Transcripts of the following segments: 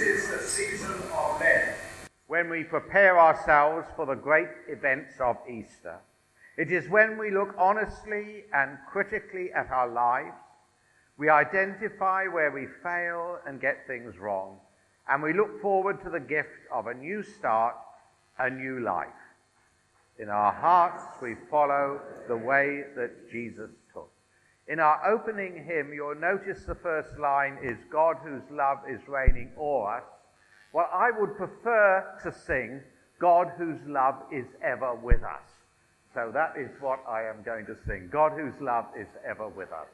is the season of Lent, when we prepare ourselves for the great events of Easter. It is when we look honestly and critically at our lives, we identify where we fail and get things wrong, and we look forward to the gift of a new start, a new life. In our hearts, we follow the way that Jesus took. In our opening hymn, you'll notice the first line is, God whose love is reigning o'er us. Well, I would prefer to sing, God whose love is ever with us. So that is what I am going to sing, God whose love is ever with us.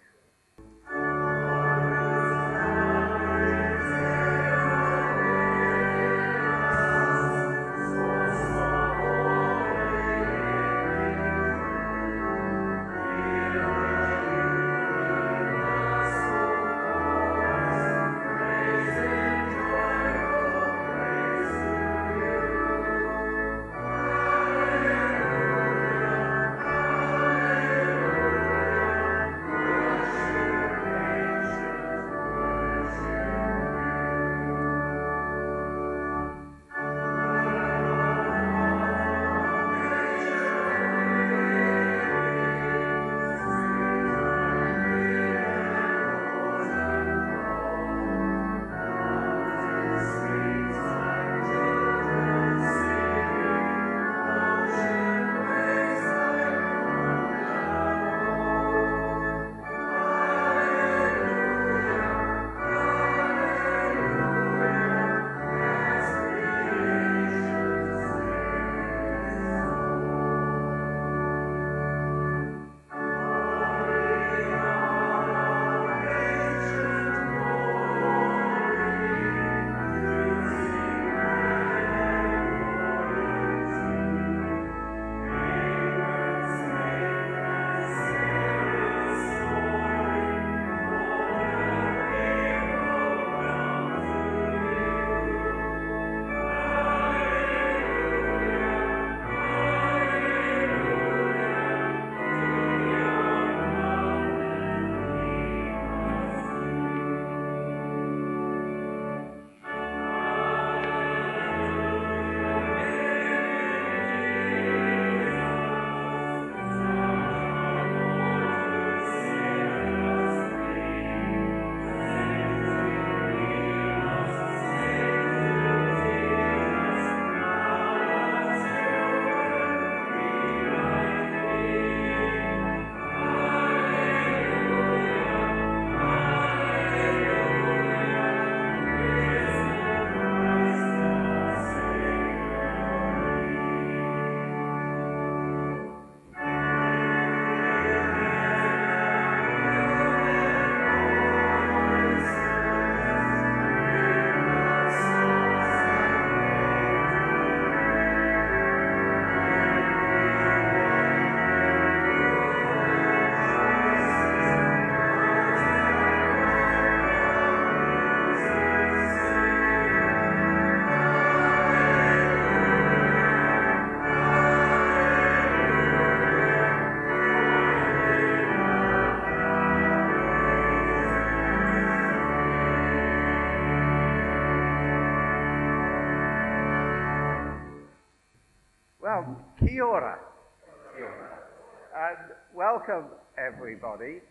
Well, kia ora. Kia ora. And welcome, everybody.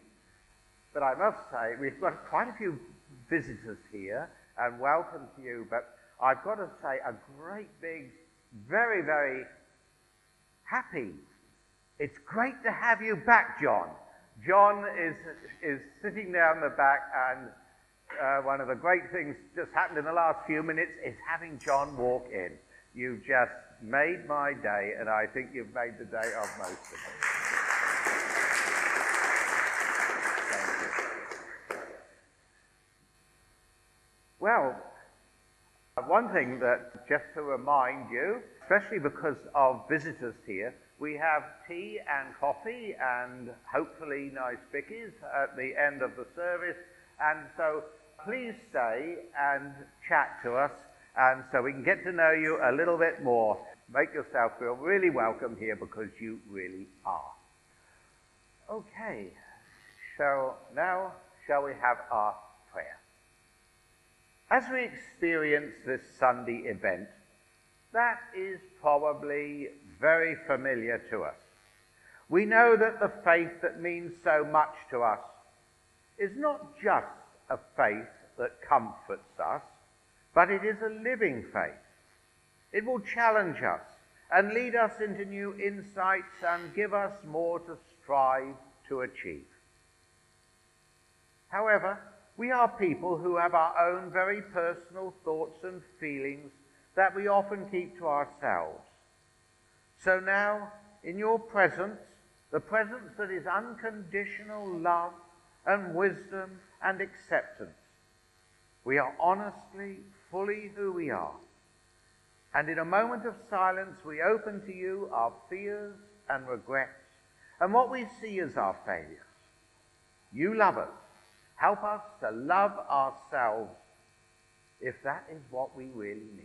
But I must say, we've got quite a few visitors here, and welcome to you. But I've got to say a great big, very, very happy. It's great to have you back, John. John is sitting down the back, and one of the great things just happened in the last few minutes is having John walk in. You just made my day, and I think you've made the day of most of us. Thank you. Well, one thing that, just to remind you, especially because of visitors here, we have tea and coffee and hopefully nice bickies at the end of the service. And so please stay and chat to us, and so we can get to know you a little bit more. Make yourself feel really welcome here, because you really are. Okay, so now shall we have our prayer? As we experience this Sunday event, that is probably very familiar to us. We know that the faith that means so much to us is not just a faith that comforts us, but it is a living faith. It will challenge us and lead us into new insights and give us more to strive to achieve. However, we are people who have our own very personal thoughts and feelings that we often keep to ourselves. So now, in your presence, the presence that is unconditional love and wisdom and acceptance, we are honestly, fully who we are. And in a moment of silence, we open to you our fears and regrets and what we see as our failures. You love us. Help us to love ourselves, if that is what we really need.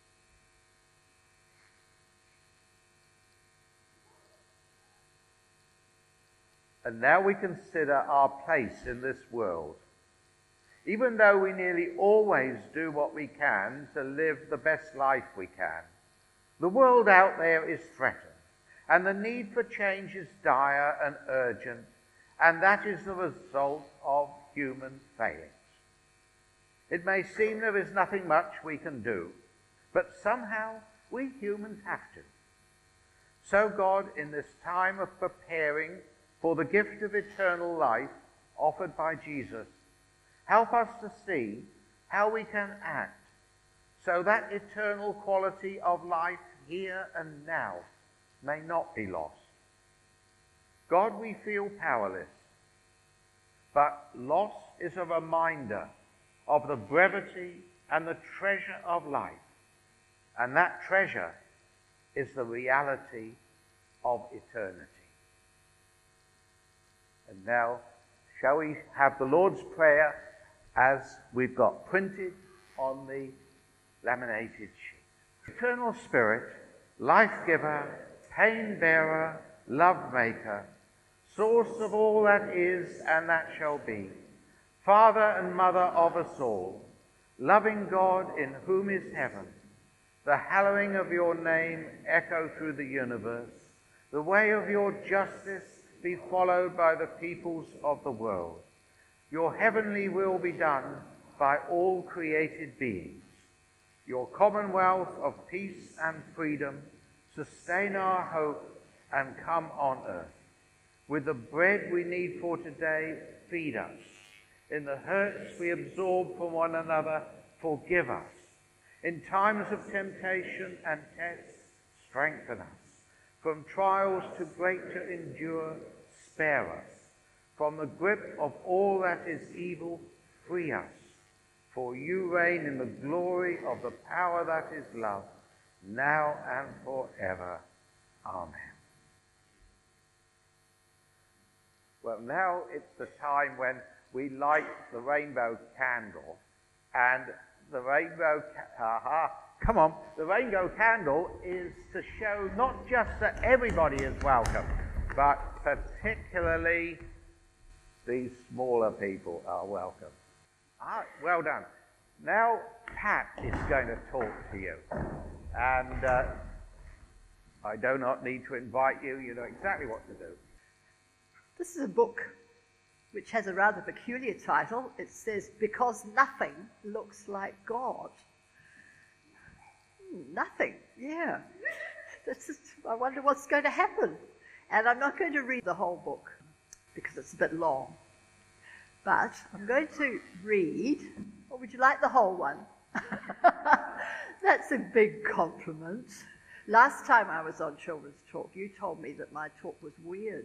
And now we consider our place in this world. Even though we nearly always do what we can to live the best life we can, the world out there is threatened, and the need for change is dire and urgent, and that is the result of human failings. It may seem there is nothing much we can do, but somehow we humans have to. So God, in this time of preparing for the gift of eternal life offered by Jesus, help us to see how we can act so that eternal quality of life here and now may not be lost. God, we feel powerless, but loss is a reminder of the brevity and the treasure of life, and that treasure is the reality of eternity. And now, shall we have the Lord's Prayer as we've got printed on the laminated sheet. Eternal Spirit, life-giver, pain-bearer, love-maker, source of all that is and that shall be, Father and Mother of us all, loving God in whom is heaven, the hallowing of your name echo through the universe, the way of your justice be followed by the peoples of the world. Your heavenly will be done by all created beings. Your commonwealth of peace and freedom sustain our hope and come on earth. With the bread we need for today, feed us. In the hurts we absorb from one another, forgive us. In times of temptation and test, strengthen us. From trials too great to endure, spare us. From the grip of all that is evil, free us. For you reign in the glory of the power that is love, now and forever. Amen. Well, now it's the time when we light the rainbow candle, and the rainbow the rainbow candle is to show not just that everybody is welcome, but particularly these smaller people are welcome. Well done. Now Pat is going to talk to you, and I do not need to invite you. You know exactly what to do. This is a book which has a rather peculiar title. It says, Because Nothing Looks Like God. Nothing, yeah. I wonder what's going to happen. And I'm not going to read the whole book because it's a bit long. But I'm going to read, or would you like the whole one? That's a big compliment. Last time I was on Children's Talk, you told me that my talk was weird.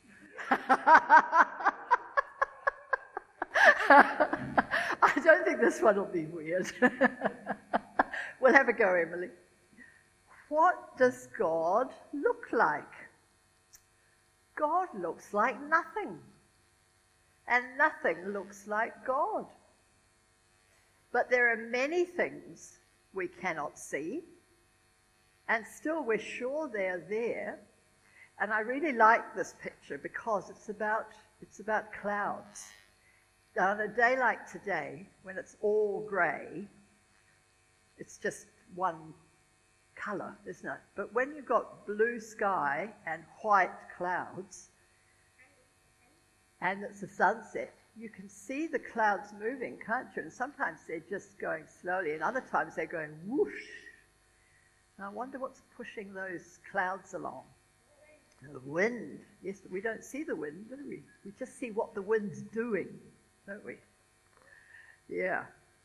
I don't think this one will be weird. We'll have a go, Emily. What does God look like? God looks like nothing. And nothing looks like God. But there are many things we cannot see, and still we're sure they're there. And I really like this picture because it's about clouds. Now, on a day like today, when it's all grey, it's just one colour, isn't it? But when you've got blue sky and white clouds, and it's a sunset, you can see the clouds moving, can't you? And sometimes they're just going slowly, and other times they're going whoosh. And I wonder what's pushing those clouds along. The wind. Yes, we don't see the wind, do we? We just see what the wind's doing, don't we? Yeah.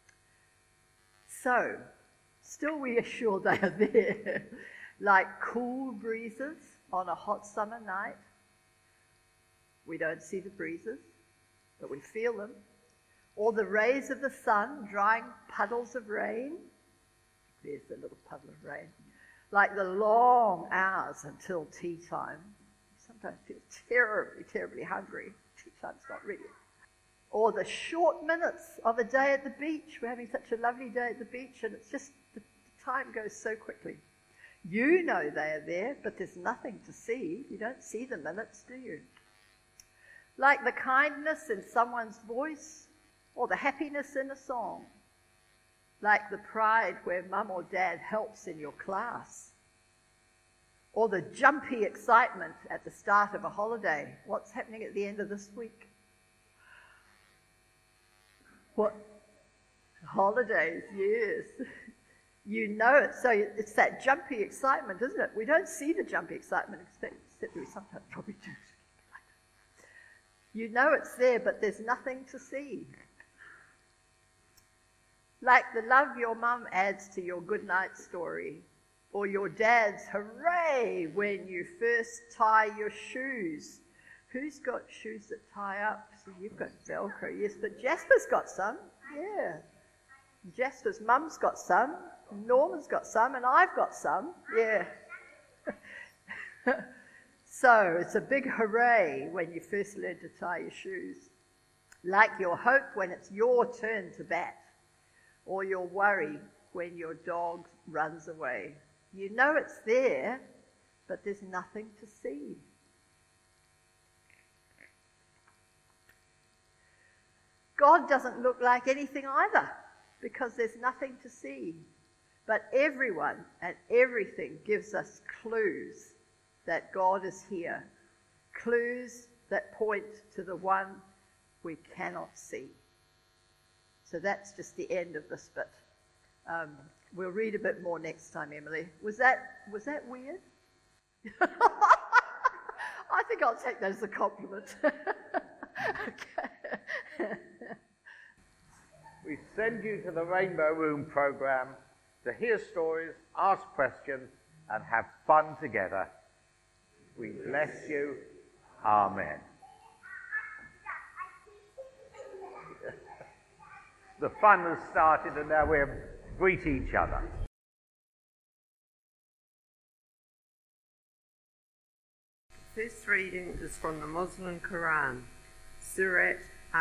So, still we are sure they are there. Like cool breezes on a hot summer night. We don't see the breezes, but we feel them. Or the rays of the sun drying puddles of rain. There's a little puddle of rain. Like the long hours until tea time. You sometimes feel terribly, terribly hungry. Tea time's not ready. Or the short minutes of a day at the beach. We're having such a lovely day at the beach, and it's just, the time goes so quickly. You know they are there, but there's nothing to see. You don't see the minutes, do you? Like the kindness in someone's voice, or the happiness in a song. Like the pride where mum or dad helps in your class. Or the jumpy excitement at the start of a holiday. What's happening at the end of this week? What? Holidays, yes. You know it, so it's that jumpy excitement, isn't it? We don't see the jumpy excitement, except we sometimes probably do. You know it's there, but there's nothing to see. Like the love your mum adds to your good night story, or your dad's hooray when you first tie your shoes. Who's got shoes that tie up? So you've got Velcro, yes, but Jasper's got some, yeah. Jasper's mum's got some, Norman's got some, and I've got some, yeah. So it's a big hooray when you first learn to tie your shoes. Like your hope when it's your turn to bat, or your worry when your dog runs away. You know it's there, but there's nothing to see. God doesn't look like anything either, because there's nothing to see. But everyone and everything gives us clues that God is here. Clues that point to the one we cannot see. So that's just the end of this bit. We'll read a bit more next time, Emily. Was that weird? I think I'll take that as a compliment. Okay. We send you to the Rainbow Room program to hear stories, ask questions, and have fun together. We bless you. Amen. The fun has started, and now we'll greet each other. First reading is from the Muslim Quran, Surat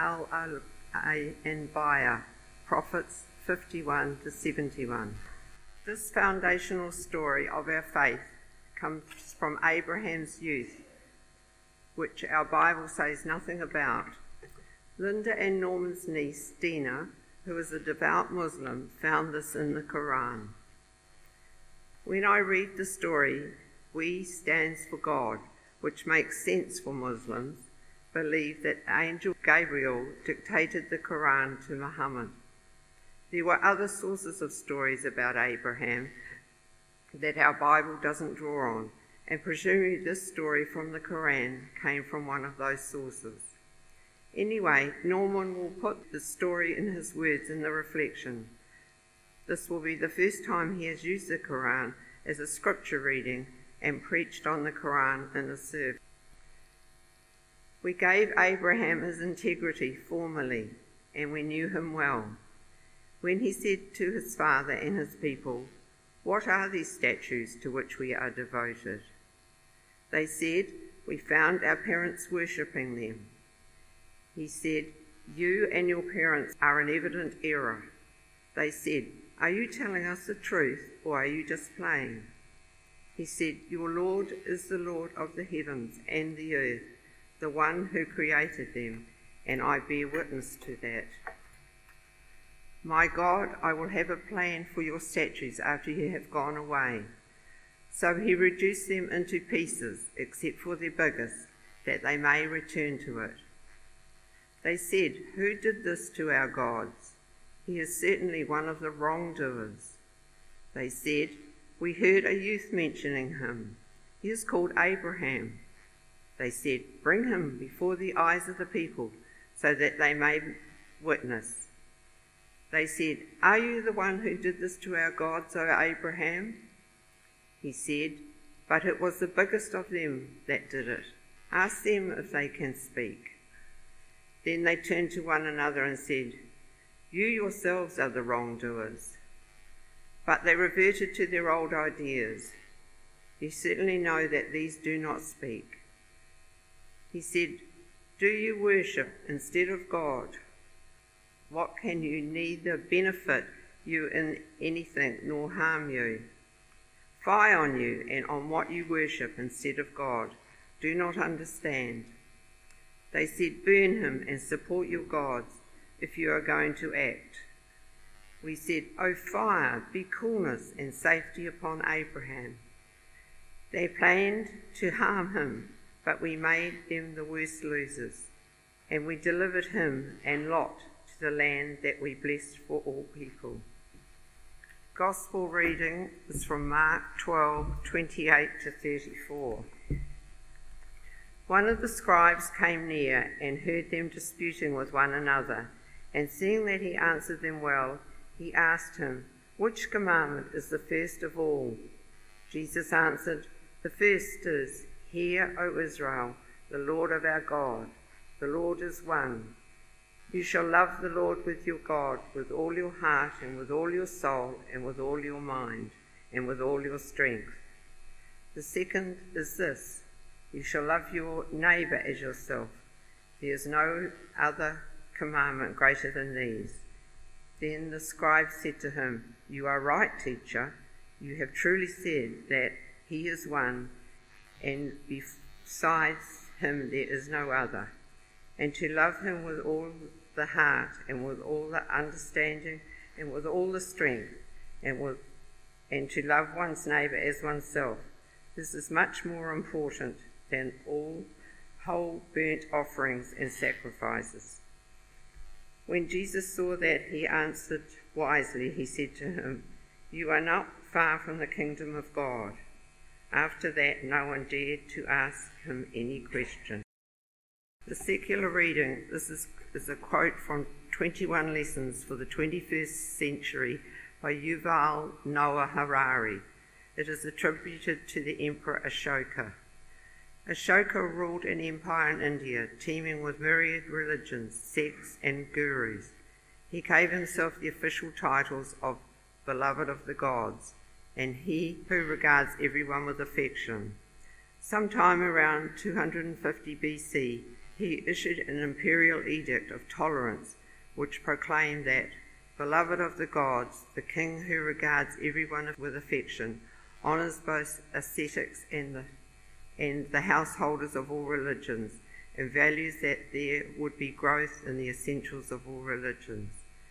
Al-Anbiya, Prophets 51 to 71. This foundational story of our faith comes from Abraham's youth, which our Bible says nothing about. Linda and Norman's niece, Dina, who is a devout Muslim, found this in the Quran. When I read the story, we stands for God, which makes sense for Muslims, believe that Angel Gabriel dictated the Quran to Muhammad. There were other sources of stories about Abraham that our Bible doesn't draw on, and presumably this story from the Quran came from one of those sources. Anyway, Norman will put the story in his words in the reflection. This will be the first time he has used the Quran as a scripture reading and preached on the Quran in a service. We gave Abraham his integrity formally, and we knew him well. When he said to his father and his people, "What are these statues to which we are devoted?" They said, "We found our parents worshipping them." He said, "You and your parents are in evident error." They said, "Are you telling us the truth, or are you just playing?" He said, "Your Lord is the Lord of the heavens and the earth, the one who created them. and I bear witness to that. My God, I will have a plan for your statues after you have gone away. So he reduced them into pieces, except for their biggest, that they may return to it. They said, "Who did this to our gods? He is certainly one of the wrongdoers." They said, "We heard a youth mentioning him. He is called Abraham." They said, "Bring him before the eyes of the people, so that they may witness." They said, "Are you the one who did this to our gods, O Abraham?" He said, "But it was the biggest of them that did it. Ask them if they can speak." Then they turned to one another and said, "You yourselves are the wrongdoers." But they reverted to their old ideas. "You certainly know that these do not speak." He said, "Do you worship instead of God? What can you neither benefit you in anything nor harm you? Fie on you and on what you worship instead of God. Do not understand." They said, "Burn him and support your gods if you are going to act." We said, "O fire, be coolness and safety upon Abraham." They planned to harm him, but we made them the worst losers, and we delivered him and Lot to the land that we blessed for all people. Gospel reading is from Mark 12:28 to 34. One of the scribes came near and heard them disputing with one another, and seeing that he answered them well, he asked him, "Which commandment is the first of all?" Jesus answered, "The first is, 'Hear, O Israel, the Lord of our God, the Lord is one. You shall love the Lord with your God with all your heart and with all your soul and with all your mind and with all your strength. The second is this, you shall love your neighbour as yourself. There is no other commandment greater than these." Then the scribe said to him, "You are right, teacher. You have truly said that he is one, and besides him there is no other. And to love him with all the heart and with all the understanding and with all the strength and to love one's neighbour as oneself, this is much more important than all whole burnt offerings and sacrifices." When Jesus saw that he answered wisely, he said to him, "You are not far from the kingdom of God." After that, no one dared to ask him any question. The secular reading, this is a quote from 21 Lessons for the 21st Century by Yuval Noah Harari. It is attributed to the Emperor Ashoka. Ashoka ruled an empire in India, teeming with myriad religions, sects and gurus. He gave himself the official titles of Beloved of the Gods, and he who regards everyone with affection. Sometime around 250 BC, he issued an imperial edict of tolerance which proclaimed that, Beloved of the gods, the king who regards everyone with affection, honours both ascetics and the householders of all religions, and values that there would be growth in the essentials of all religions.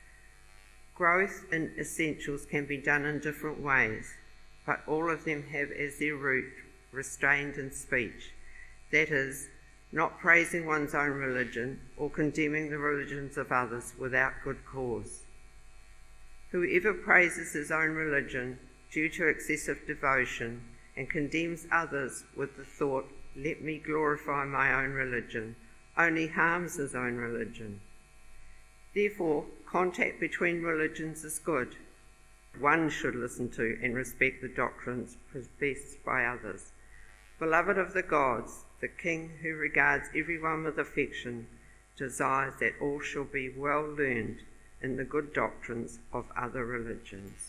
Growth in essentials can be done in different ways, but all of them have as their root restraint in speech, that is, not praising one's own religion or condemning the religions of others without good cause. Whoever praises his own religion due to excessive devotion and condemns others with the thought, let me glorify my own religion, only harms his own religion. Therefore, contact between religions is good. One should listen to and respect the doctrines professed by others. Beloved of the gods, the king who regards everyone with affection desires that all shall be well learned in the good doctrines of other religions.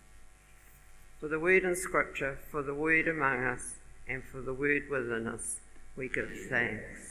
For the word in Scripture, for the word among us, and for the word within us, we give thanks.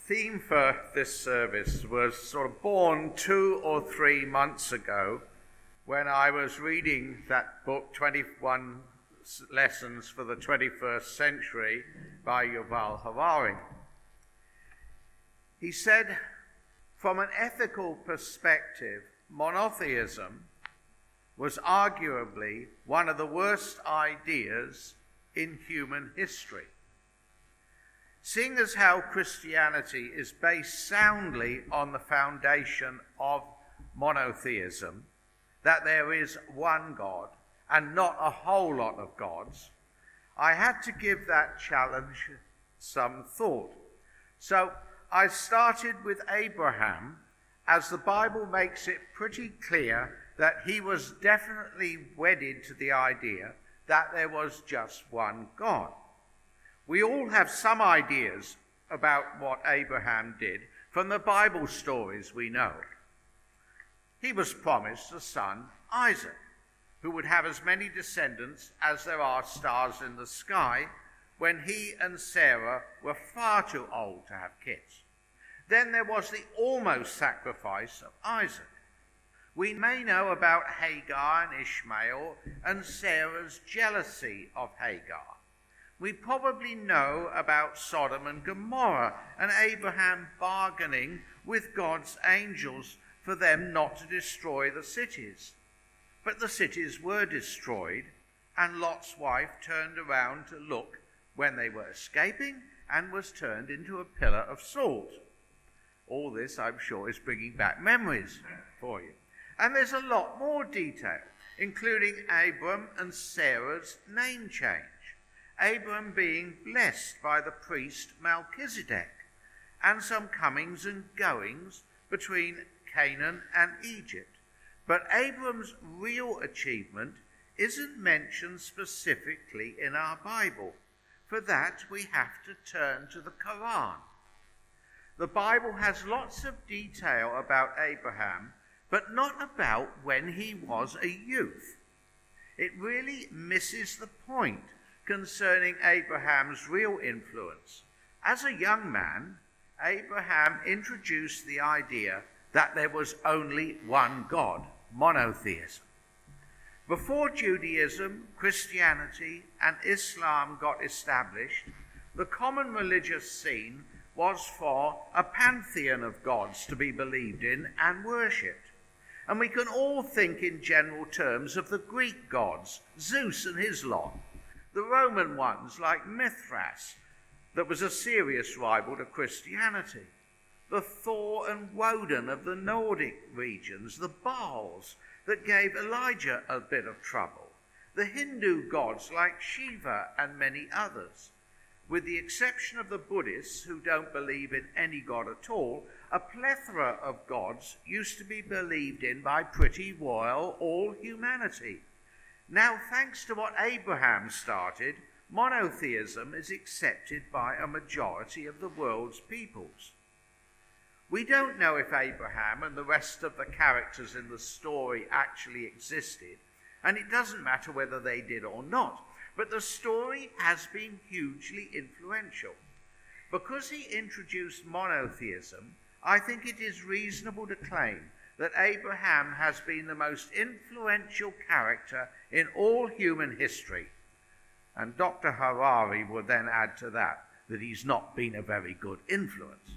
theme for this service was sort of born 2 or 3 months ago when I was reading that book, 21 Lessons for the 21st Century by Yuval Harari. He said, from an ethical perspective, monotheism was arguably one of the worst ideas in human history. Seeing as how Christianity is based soundly on the foundation of monotheism, that there is one God and not a whole lot of gods, I had to give that challenge some thought. So I started with Abraham, as the Bible makes it pretty clear that he was definitely wedded to the idea that there was just one God. We all have some ideas about what Abraham did from the Bible stories we know. He was promised a son, Isaac, who would have as many descendants as there are stars in the sky, when he and Sarah were far too old to have kids. Then there was the almost sacrifice of Isaac. We may know about Hagar and Ishmael and Sarah's jealousy of Hagar. We probably know about Sodom and Gomorrah and Abraham bargaining with God's angels for them not to destroy the cities. But the cities were destroyed, and Lot's wife turned around to look when they were escaping and was turned into a pillar of salt. All this, I'm sure, is bringing back memories for you. And there's a lot more detail, including Abram and Sarah's name change. Abram being blessed by the priest Melchizedek, and some comings and goings between Canaan and Egypt. But Abram's real achievement isn't mentioned specifically in our Bible. For that, we have to turn to the Quran. The Bible has lots of detail about Abraham, but not about when he was a youth. It really misses the point concerning Abraham's real influence. As a young man, Abraham introduced the idea that there was only one God, monotheism. Before Judaism, Christianity, and Islam got established, the common religious scene was for a pantheon of gods to be believed in and worshipped. And we can all think in general terms of the Greek gods, Zeus and his lot, the Roman ones like Mithras, that was a serious rival to Christianity, the Thor and Woden of the Nordic regions, the Baals that gave Elijah a bit of trouble, the Hindu gods like Shiva and many others. With the exception of the Buddhists, who don't believe in any god at all, a plethora of gods used to be believed in by pretty well all humanity. Now, thanks to what Abraham started, monotheism is accepted by a majority of the world's peoples. We don't know if Abraham and the rest of the characters in the story actually existed, and it doesn't matter whether they did or not, but the story has been hugely influential. Because he introduced monotheism, I think it is reasonable to claim that Abraham has been the most influential character in all human history. And Dr. Harari will then add to that he's not been a very good influence.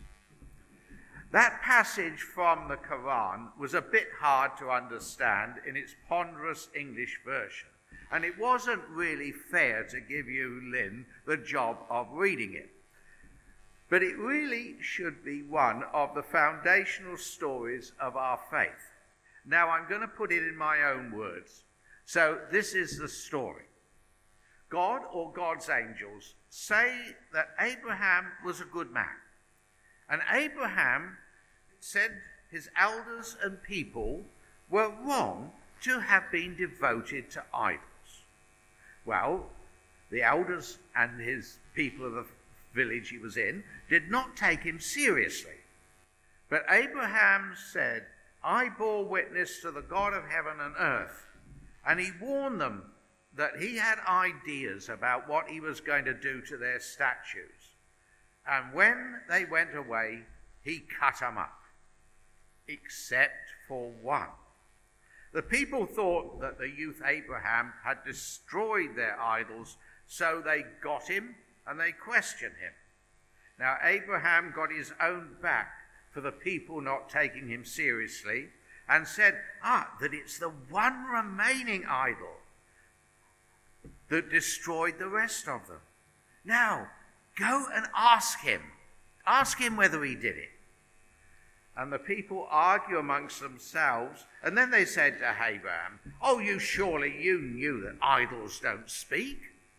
That passage from the Quran was a bit hard to understand in its ponderous English version, and it wasn't really fair to give you, Lynn, the job of reading it. But it really should be one of the foundational stories of our faith. Now, I'm going to put it in my own words. So this is the story. God or God's angels say that Abraham was a good man. And Abraham said his elders and people were wrong to have been devoted to idols. Well, the elders and his people of the village he was in did not take him seriously. But Abraham said, I bore witness to the God of heaven and earth. And he warned them that he had ideas about what he was going to do to their statues. And when they went away, he cut them up, except for one. The people thought that the youth Abraham had destroyed their idols, so they got him and they questioned him. Now Abraham got his own back for the people not taking him seriously, and said, that it's the one remaining idol that destroyed the rest of them. Now, go and ask him. Ask him whether he did it. And the people argue amongst themselves, and then they said to Abraham, you knew that idols don't speak.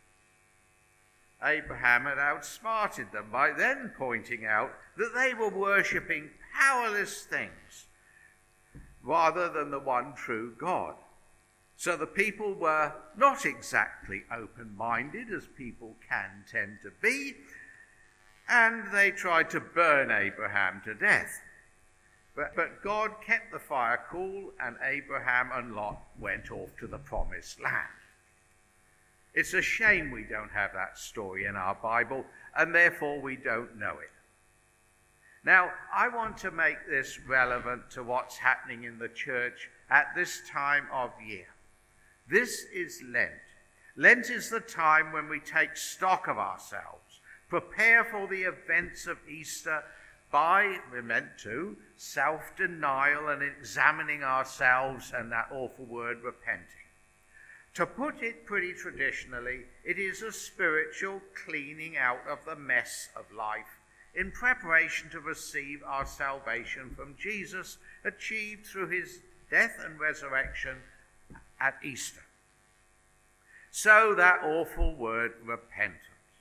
Abraham had outsmarted them by then pointing out that they were worshipping powerless things rather than the one true God. So the people were not exactly open-minded, as people can tend to be, and they tried to burn Abraham to death. But God kept the fire cool, and Abraham and Lot went off to the promised land. It's a shame we don't have that story in our Bible, and therefore we don't know it. Now, I want to make this relevant to what's happening in the church at this time of year. This is Lent. Lent is the time when we take stock of ourselves, prepare for the events of Easter by, we're meant to, self-denial and examining ourselves, and that awful word, repenting. To put it pretty traditionally, it is a spiritual cleaning out of the mess of life in preparation to receive our salvation from Jesus, achieved through his death and resurrection at Easter. So that awful word, repentance.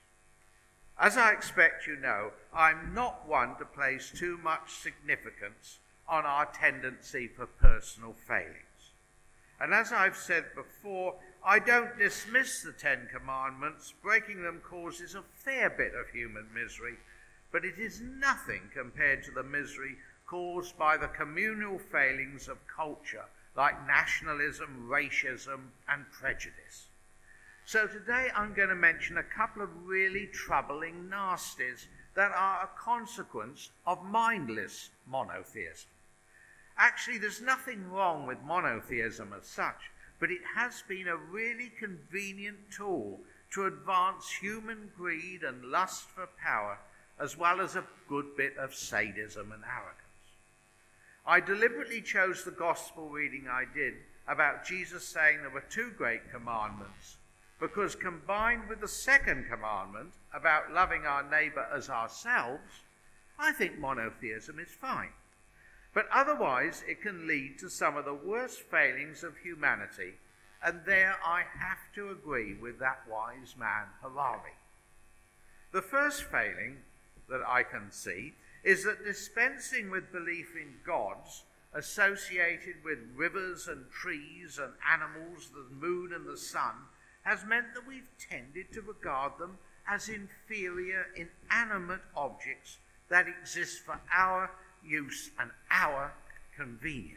As I expect you know, I'm not one to place too much significance on our tendency for personal failings. And as I've said before, I don't dismiss the 10 Commandments. Breaking them causes a fair bit of human misery, but it is nothing compared to the misery caused by the communal failings of culture, like nationalism, racism, and prejudice. So today I'm going to mention a couple of really troubling nasties that are a consequence of mindless monotheism. Actually, there's nothing wrong with monotheism as such, but it has been a really convenient tool to advance human greed and lust for power, as well as a good bit of sadism and arrogance. I deliberately chose the gospel reading I did about Jesus saying there were 2 great commandments, because combined with the second commandment about loving our neighbour as ourselves, I think monotheism is fine. But otherwise it can lead to some of the worst failings of humanity, and there I have to agree with that wise man Harari. The first failing that I can see is that dispensing with belief in gods associated with rivers and trees and animals, the moon and the sun, has meant that we've tended to regard them as inferior, inanimate objects that exist for our use and our convenience.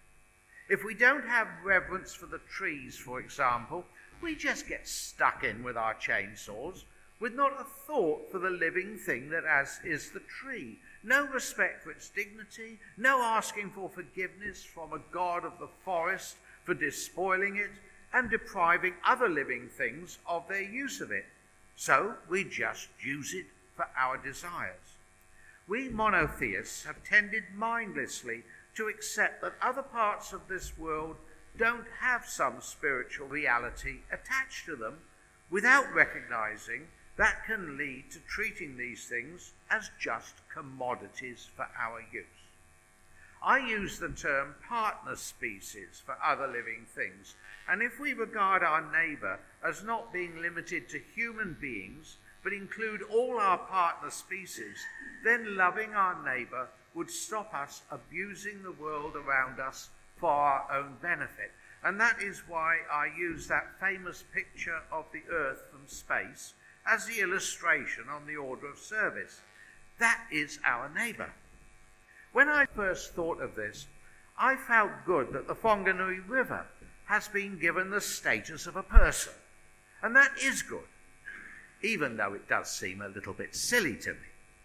If we don't have reverence for the trees, for example, we just get stuck in with our chainsaws with not a thought for the living thing that as is the tree. No respect for its dignity, no asking for forgiveness from a god of the forest for despoiling it and depriving other living things of their use of it. So we just use it for our desires. We monotheists have tended mindlessly to accept that other parts of this world don't have some spiritual reality attached to them, without recognizing that can lead to treating these things as just commodities for our use. I use the term partner species for other living things, and if we regard our neighbour as not being limited to human beings, but include all our partner species, then loving our neighbour would stop us abusing the world around us for our own benefit. And that is why I use that famous picture of the Earth from space as the illustration on the order of service. That is our neighbour. When I first thought of this, I felt good that the Whanganui River has been given the status of a person. And that is good, even though it does seem a little bit silly to me.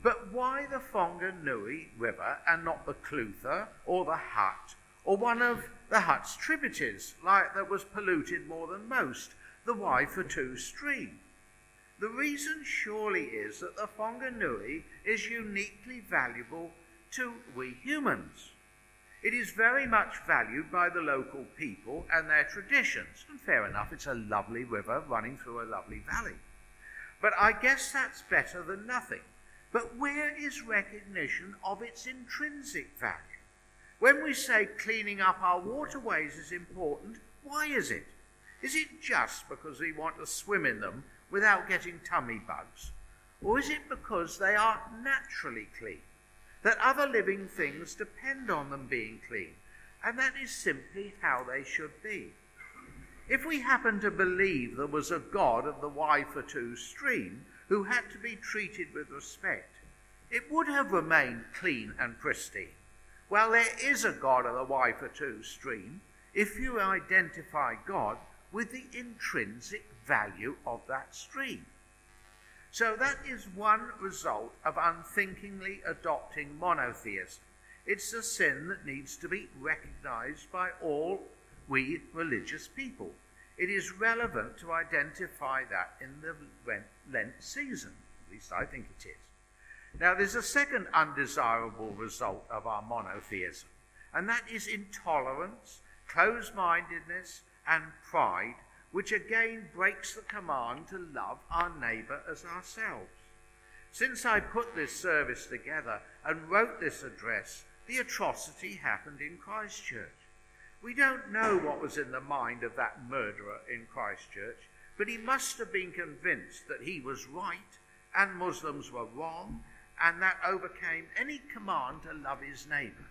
But why the Whanganui River and not the Clutha or the Hutt or one of the Hutt's tributaries that was polluted more than most, the Waifatu stream? The reason surely is that the Whanganui is uniquely valuable to we humans. It is very much valued by the local people and their traditions. And fair enough, it's a lovely river running through a lovely valley. But I guess that's better than nothing. But where is recognition of its intrinsic value? When we say cleaning up our waterways is important, why is it? Is it just because we want to swim in them without getting tummy bugs? Or is it because they are naturally clean? That other living things depend on them being clean, and that is simply how they should be. If we happen to believe there was a god of the Waifatu stream who had to be treated with respect, it would have remained clean and pristine. Well, there is a god of the Waifatu stream if you identify God with the intrinsic value of that stream. So that is one result of unthinkingly adopting monotheism. It's a sin that needs to be recognized by all we religious people. It is relevant to identify that in the Lent season. At least I think it is. Now, there's a second undesirable result of our monotheism, and that is intolerance, closed-mindedness, and pride, which again breaks the command to love our neighbour as ourselves. Since I put this service together and wrote this address, the atrocity happened in Christchurch. We don't know what was in the mind of that murderer in Christchurch, but he must have been convinced that he was right and Muslims were wrong, and that overcame any command to love his neighbour.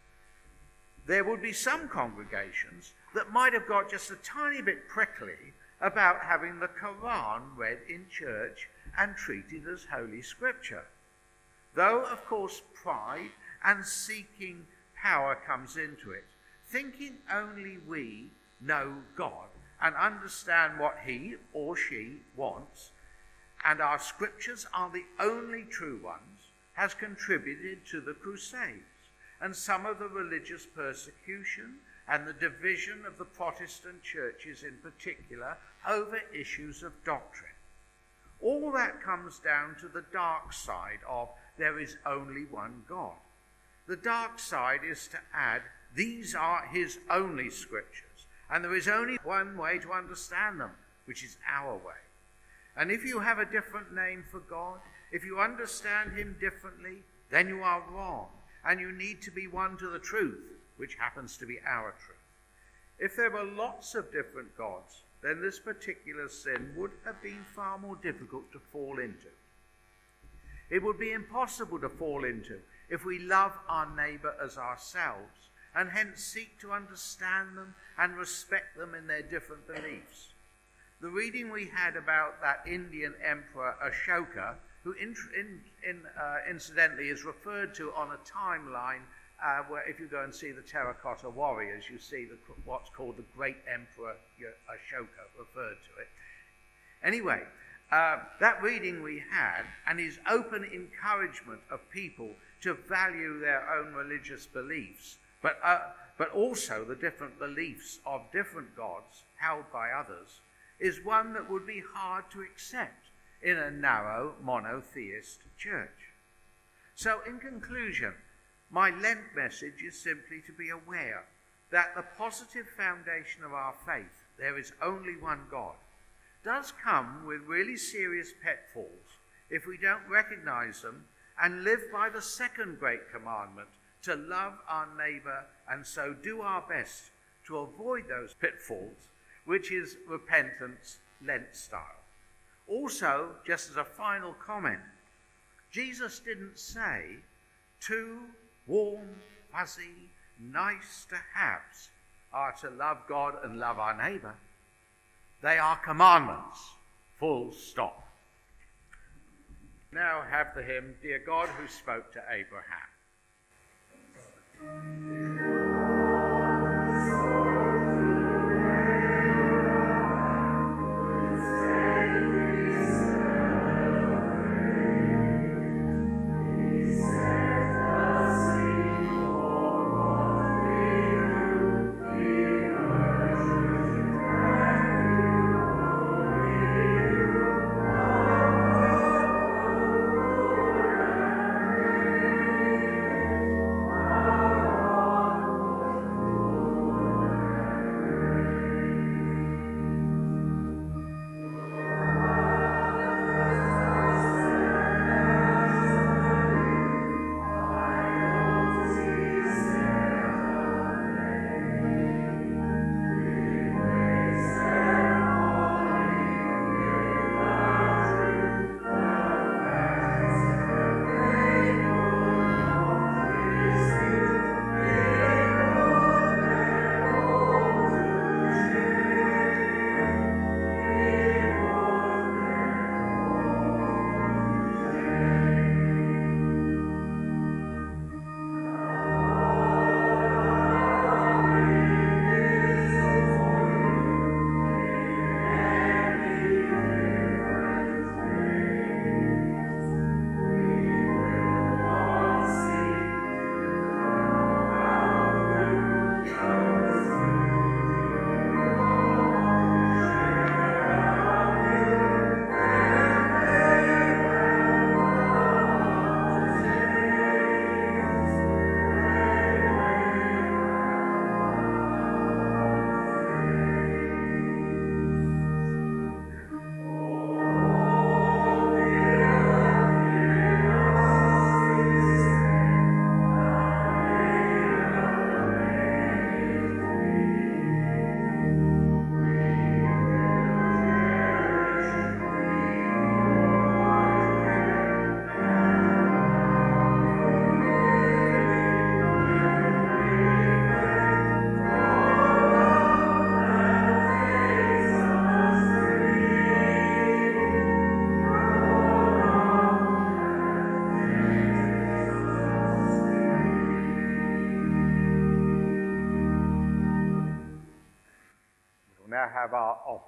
There would be some congregations that might have got just a tiny bit prickly about having the Quran read in church and treated as holy scripture. Though, of course, pride and seeking power comes into it, thinking only we know God and understand what he or she wants, and our scriptures are the only true ones, has contributed to the Crusades and some of the religious persecution and the division of the Protestant churches in particular over issues of doctrine. All that comes down to the dark side of there is only one God. The dark side is to add, these are his only scriptures, and there is only one way to understand them, which is our way. And if you have a different name for God, if you understand him differently, then you are wrong, and you need to be one to the truth, which happens to be our truth. If there were lots of different gods, then this particular sin would have been far more difficult to fall into. It would be impossible to fall into if we love our neighbour as ourselves, and hence seek to understand them and respect them in their different beliefs. The reading we had about that Indian emperor Ashoka, who incidentally is referred to on a timeline where if you go and see the Terracotta Warriors, you see what's called the Great Emperor Ashoka referred to it. Anyway, that reading we had, and his open encouragement of people to value their own religious beliefs, but also the different beliefs of different gods held by others, is one that would be hard to accept in a narrow monotheist church. So in conclusion, my Lent message is simply to be aware that the positive foundation of our faith, there is only one God, does come with really serious pitfalls if we don't recognize them and live by the second great commandment, to love our neighbour and so do our best to avoid those pitfalls, which is repentance Lent style. Also, just as a final comment, Jesus didn't say 2 warm, fuzzy, nice to haves are to love God and love our neighbour. They are commandments, full stop. Now have the hymn, Dear God Who Spoke to Abraham.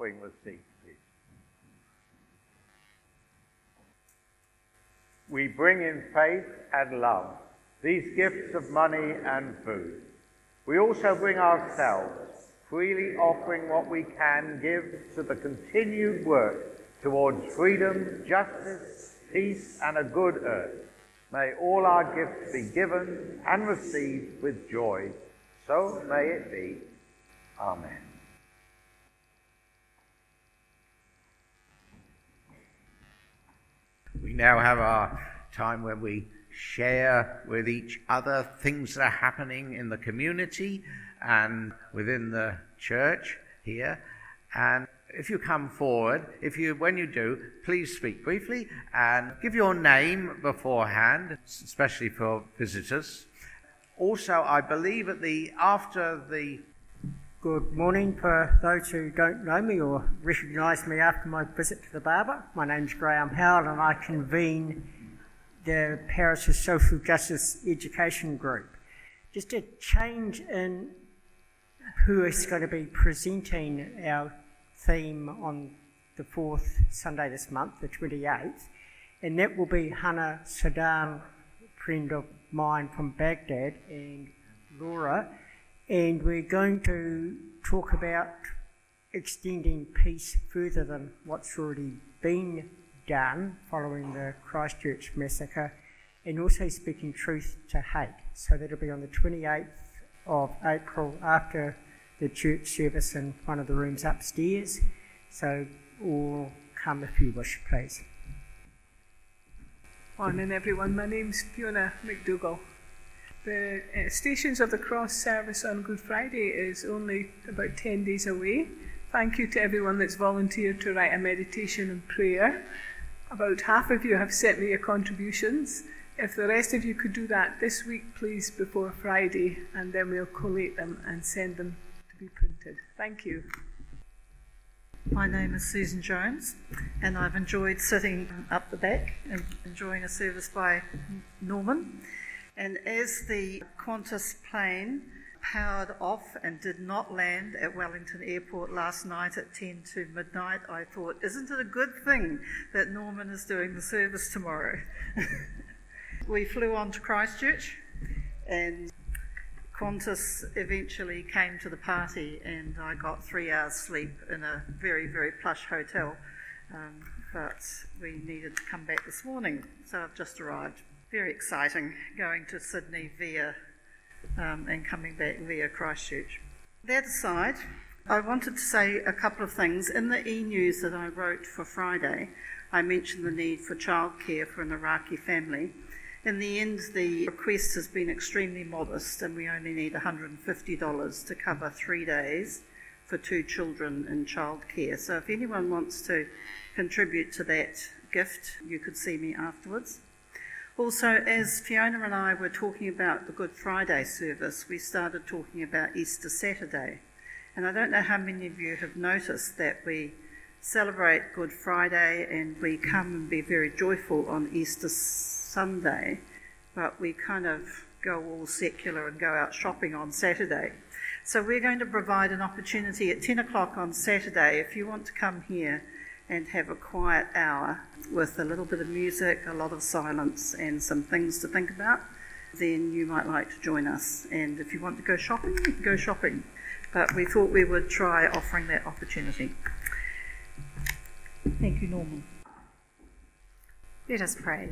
offering received, please. We bring in faith and love these gifts of money and food. We also bring ourselves, freely offering what we can give to the continued work towards freedom, justice, peace, and a good earth. May all our gifts be given and received with joy. So may it be. Amen. We now have our time when we share with each other things that are happening in the community and within the church here. And if you come forward, when you do, please speak briefly and give your name beforehand, especially for visitors. Also, I believe after the... Good morning for those who don't know me or recognise me after my visit to the barber. My name's Graham Howard and I convene the Parish's Social Justice Education Group. Just a change in who is going to be presenting our theme on the fourth Sunday this month, the 28th, and that will be Hannah Sadan, a friend of mine from Baghdad, and Laura, and we're going to talk about extending peace further than what's already been done following the Christchurch massacre, and also speaking truth to hate. So that'll be on the 28th of April after the church service in one of the rooms upstairs. So all come if you wish, please. Morning everyone, my name's Fiona McDougall. The Stations of the Cross service on Good Friday is only about 10 days away. Thank you to everyone that's volunteered to write a meditation and prayer. About half of you have sent me your contributions. If the rest of you could do that this week, please, before Friday, and then we'll collate them and send them to be printed. Thank you. My name is Susan Jones, and I've enjoyed sitting up the back and enjoying a service by Norman. And as the Qantas plane powered off and did not land at Wellington Airport last night at 10 to midnight, I thought, isn't it a good thing that Norman is doing the service tomorrow? We flew on to Christchurch, and Qantas eventually came to the party, and I got 3 hours sleep in a very, very plush hotel. But we needed to come back this morning, so I've just arrived. Very exciting, going to Sydney via and coming back via Christchurch. That aside, I wanted to say a couple of things. In the e-news that I wrote for Friday, I mentioned the need for childcare for an Iraqi family. In the end, the request has been extremely modest, and we only need $150 to cover 3 days for 2 children in childcare. So if anyone wants to contribute to that gift, you could see me afterwards. Also, as Fiona and I were talking about the Good Friday service, we started talking about Easter Saturday. And I don't know how many of you have noticed that we celebrate Good Friday and we come and be very joyful on Easter Sunday, but we kind of go all secular and go out shopping on Saturday. So we're going to provide an opportunity at 10 o'clock on Saturday if you want to come here and have a quiet hour with a little bit of music, a lot of silence, and some things to think about, then you might like to join us. And if you want to go shopping, you can go shopping. But we thought we would try offering that opportunity. Thank you, Norman. Let us pray.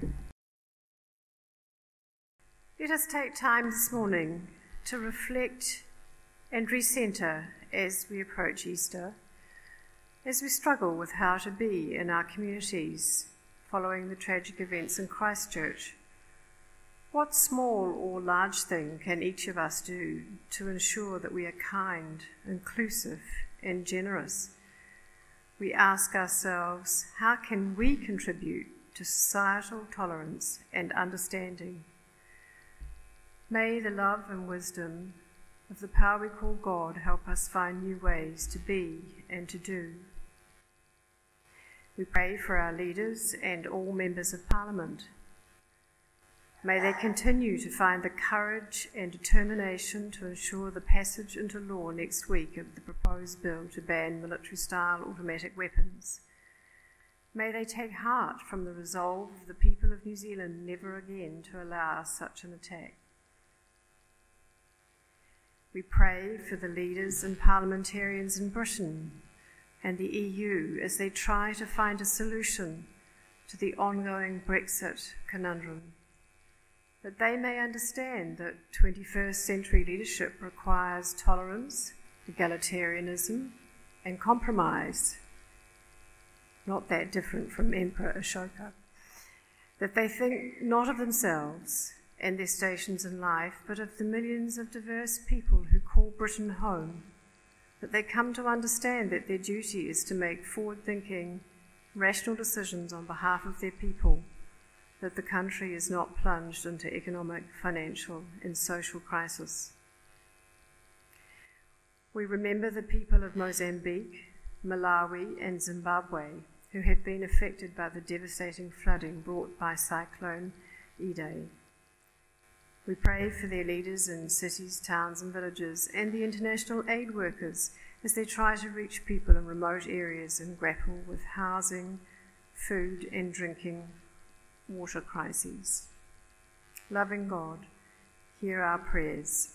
Let us take time this morning to reflect and recenter as we approach Easter, as we struggle with how to be in our communities following the tragic events in Christchurch. What small or large thing can each of us do to ensure that we are kind, inclusive, and generous? We ask ourselves, how can we contribute to societal tolerance and understanding? May the love and wisdom of the power we call God help us find new ways to be and to do. We pray for our leaders and all members of Parliament. May they continue to find the courage and determination to ensure the passage into law next week of the proposed bill to ban military-style automatic weapons. May they take heart from the resolve of the people of New Zealand never again to allow such an attack. We pray for the leaders and parliamentarians in Britain and the EU as they try to find a solution to the ongoing Brexit conundrum, that they may understand that 21st century leadership requires tolerance, egalitarianism, and compromise, not that different from Emperor Ashoka, that they think not of themselves and their stations in life, but of the millions of diverse people who call Britain home, that they come to understand that their duty is to make forward-thinking, rational decisions on behalf of their people, that the country is not plunged into economic, financial, and social crisis. We remember the people of Mozambique, Malawi, and Zimbabwe who have been affected by the devastating flooding brought by Cyclone Idai. We pray for their leaders in cities, towns, and villages, and the international aid workers as they try to reach people in remote areas and grapple with housing, food, and drinking water crises. Loving God, hear our prayers.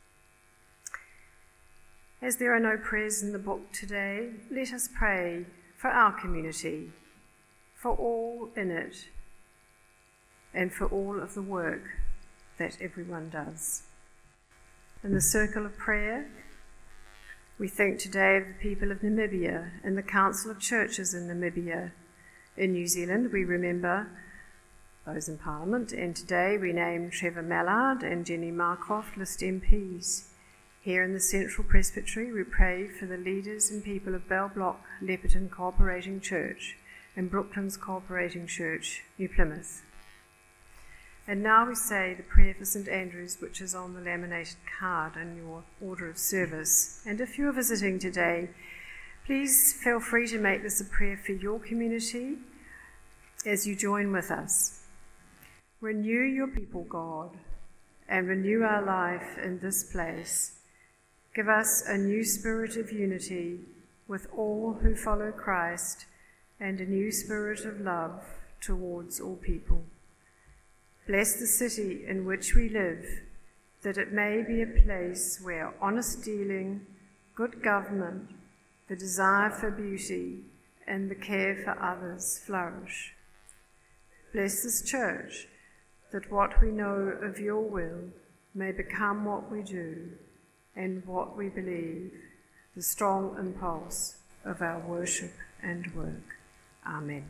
As there are no prayers in the book today, let us pray for our community, for all in it, and for all of the work that everyone does. In the circle of prayer, we think today of the people of Namibia and the Council of Churches in Namibia. In New Zealand, we remember those in Parliament, and today we name Trevor Mallard and Jenny Marcroft, list MPs. Here in the Central Presbytery, we pray for the leaders and people of Bell Block Leperton Cooperating Church and Brooklands Cooperating Church, New Plymouth. And now we say the prayer for St Andrews, which is on the laminated card in your order of service. And if you're visiting today, please feel free to make this a prayer for your community as you join with us. Renew your people, God, and renew our life in this place. Give us a new spirit of unity with all who follow Christ and a new spirit of love towards all people. Bless the city in which we live, that it may be a place where honest dealing, good government, the desire for beauty, and the care for others flourish. Bless this church, that what we know of your will may become what we do and what we believe, the strong impulse of our worship and work. Amen.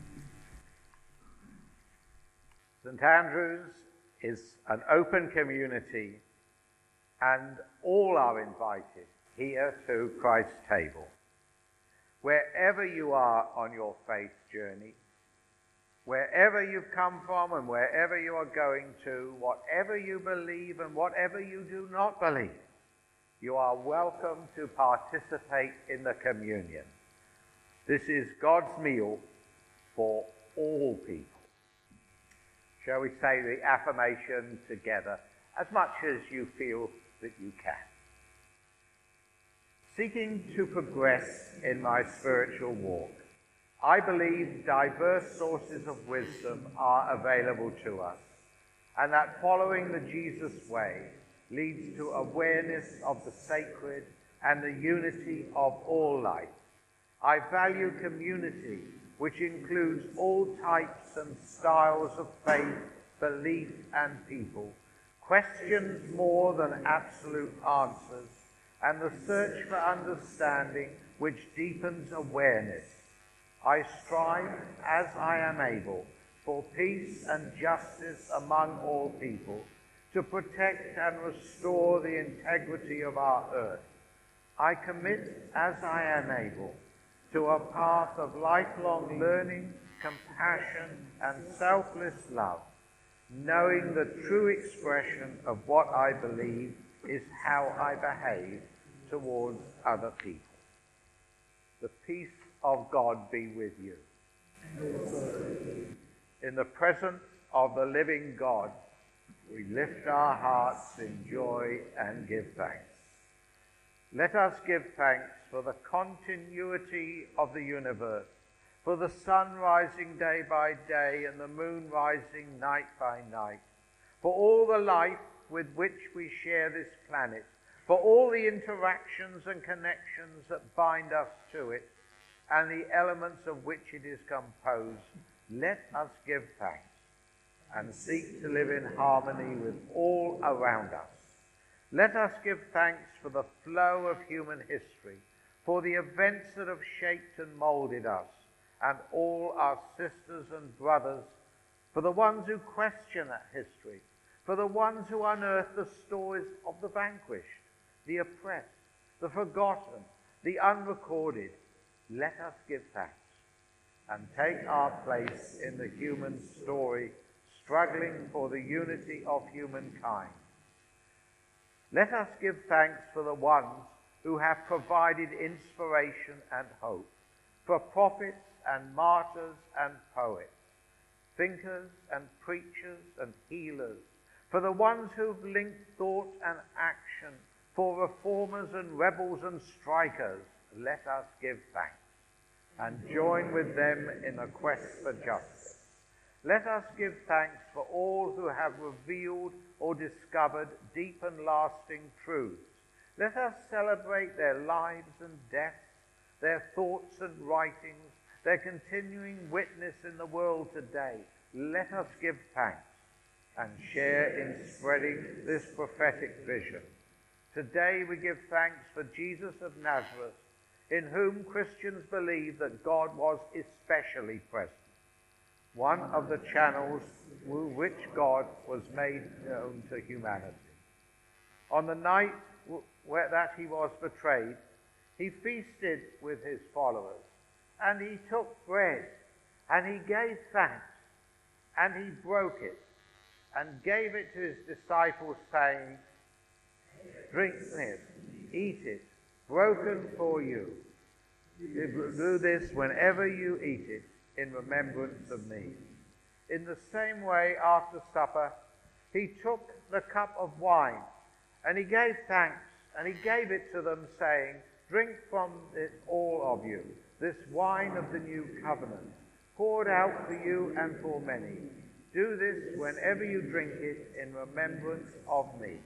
St Andrews is an open community, and all are invited here to Christ's table. Wherever you are on your faith journey, wherever you've come from and wherever you are going to, whatever you believe and whatever you do not believe, you are welcome to participate in the communion. This is God's meal for all people. Shall we say the affirmation together, as much as you feel that you can? Seeking to progress in my spiritual walk, I believe diverse sources of wisdom are available to us, and that following the Jesus way leads to awareness of the sacred and the unity of all life. I value community, which includes all types and styles of faith, belief, and people, questions more than absolute answers, and the search for understanding which deepens awareness. I strive, as I am able, for peace and justice among all people, to protect and restore the integrity of our earth. I commit, as I am able, to a path of lifelong learning, compassion, and selfless love, knowing the true expression of what I believe is how I behave towards other people. The peace of God be with you. In the presence of the living God, we lift our hearts in joy and give thanks. Let us give thanks for the continuity of the universe, for the sun rising day by day and the moon rising night by night, for all the life with which we share this planet, for all the interactions and connections that bind us to it, and the elements of which it is composed. Let us give thanks and seek to live in harmony with all around us. Let us give thanks for the flow of human history, for the events that have shaped and moulded us, and all our sisters and brothers, for the ones who question that history, for the ones who unearth the stories of the vanquished, the oppressed, the forgotten, the unrecorded. Let us give thanks and take our place in the human story, struggling for the unity of humankind. Let us give thanks for the ones who have provided inspiration and hope, for prophets and martyrs and poets, thinkers and preachers and healers, for the ones who've linked thought and action, for reformers and rebels and strikers. Let us give thanks and join with them in the quest for justice. Let us give thanks for all who have revealed or discovered deep and lasting truths. Let us celebrate their lives and deaths, their thoughts and writings, their continuing witness in the world today. Let us give thanks and share in spreading this prophetic vision. Today we give thanks for Jesus of Nazareth, in whom Christians believe that God was especially present, one of the channels through which God was made known to humanity. On the night that he was betrayed, he feasted with his followers, and he took bread, and he gave thanks, and he broke it, and gave it to his disciples, saying, "Drink this, eat it, broken for you. Do this whenever you eat it in remembrance of me." In the same way, after supper, he took the cup of wine, and he gave thanks, and he gave it to them, saying, "Drink from it, all of you, this wine of the new covenant, poured out for you and for many. Do this whenever you drink it in remembrance of me."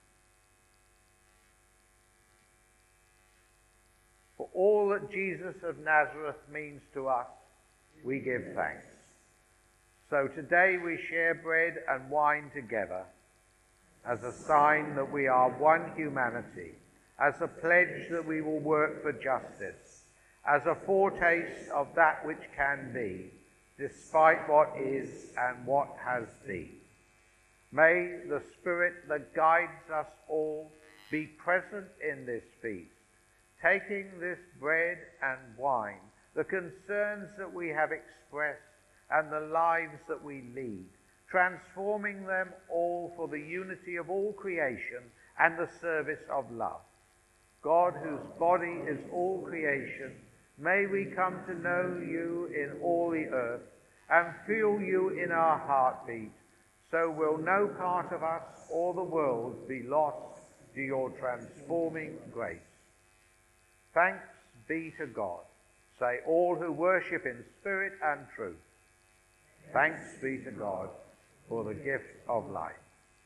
For all that Jesus of Nazareth means to us, we give thanks. So today we share bread and wine together as a sign that we are one humanity, as a pledge that we will work for justice, as a foretaste of that which can be, despite what is and what has been. May the Spirit that guides us all be present in this feast, taking this bread and wine, the concerns that we have expressed and the lives that we lead, transforming them all for the unity of all creation and the service of love. God, whose body is all creation, may we come to know you in all the earth and feel you in our heartbeat, so will no part of us or the world be lost to your transforming grace. Thanks be to God. Say all who worship in spirit and truth. Thanks be to God for the gift of life.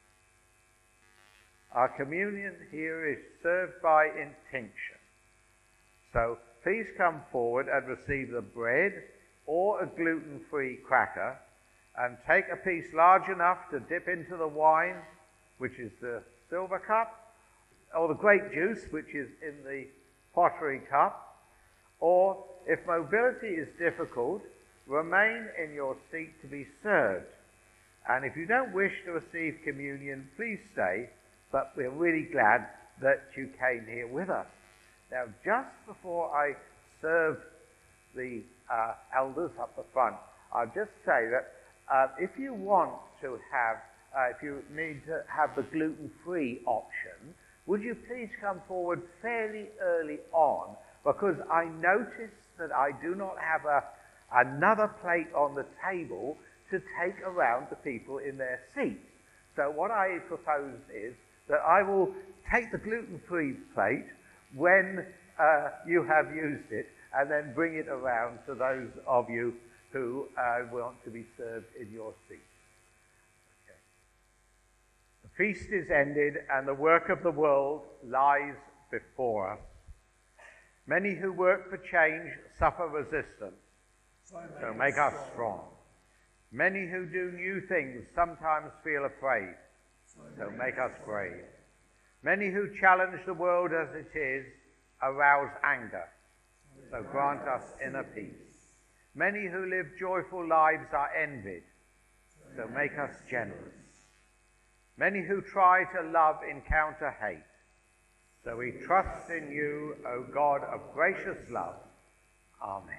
Our communion here is served by intinction. So please come forward and receive the bread or a gluten-free cracker, and take a piece large enough to dip into the wine, which is the silver cup, or the grape juice, which is in the pottery cup. Or, if mobility is difficult, remain in your seat to be served. And if you don't wish to receive communion, please stay, but we're really glad that you came here with us. Now, just before I serve the elders up the front, I'll just say that if you want to have, if you need to have the gluten-free option, would you please come forward fairly early on, because I notice that I do not have another plate on the table to take around to people in their seats. So what I propose is that I will take the gluten-free plate when you have used it, and then bring it around to those of you who want to be served in your seat. Okay. The feast is ended, and the work of the world lies before us. Many who work for change suffer resistance, so make us strong. Many who do new things sometimes feel afraid, so make us brave. Many who challenge the world as it is arouse anger, so grant us inner peace. Many who live joyful lives are envied, so make us generous. Many who try to love encounter hate, so we trust in you, O God of gracious love. Amen.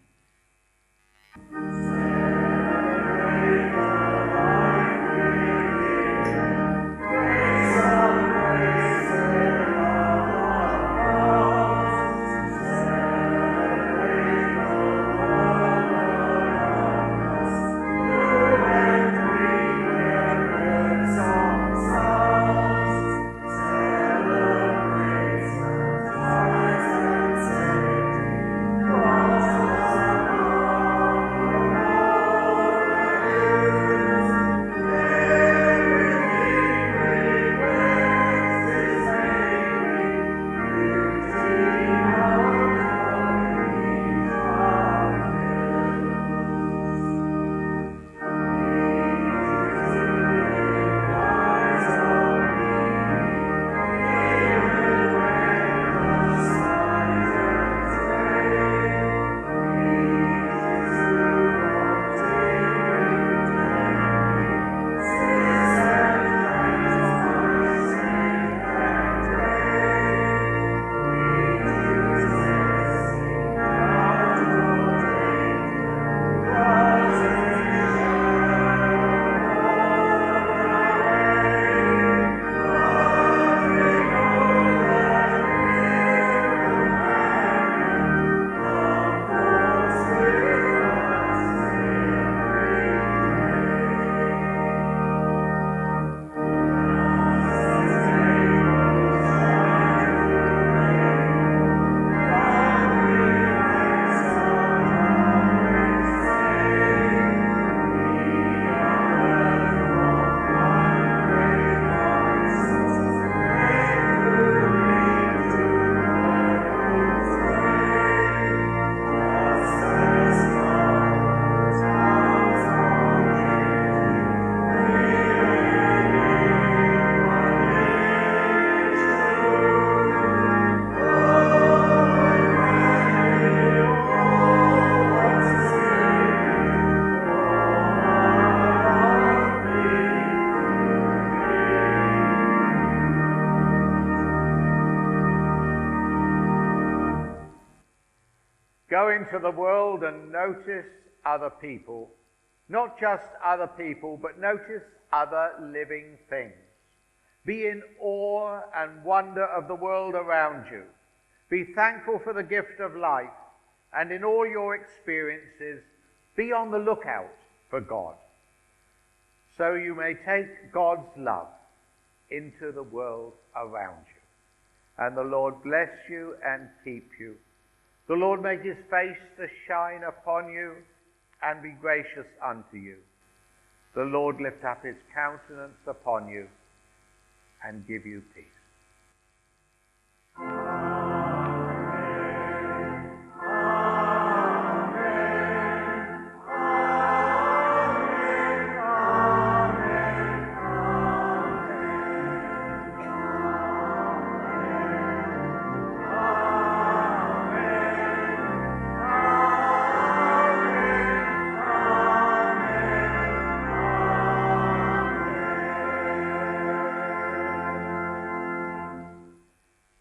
Go into the world and notice other people. Not just other people, but notice other living things. Be in awe and wonder of the world around you. Be thankful for the gift of life, and in all your experiences, be on the lookout for God, so you may take God's love into the world around you. And the Lord bless you and keep you. The Lord make his face to shine upon you and be gracious unto you. The Lord lift up his countenance upon you and give you peace.